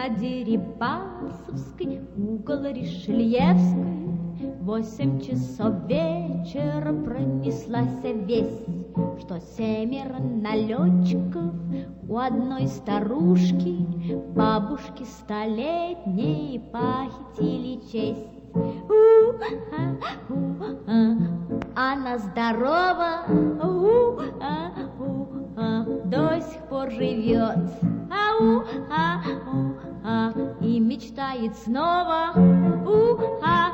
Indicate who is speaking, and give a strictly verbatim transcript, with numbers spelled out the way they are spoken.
Speaker 1: на Дерибасовской, угол Ришельевской. Восемь часов вечера пронеслась весть, что семеро налетчиков у одной старушки, бабушки столетней, похитили честь. У-а, у-а, она здорова, у-а, у-а, до сих пор живет, ау-а, у-а, и мечтает снова, у-а.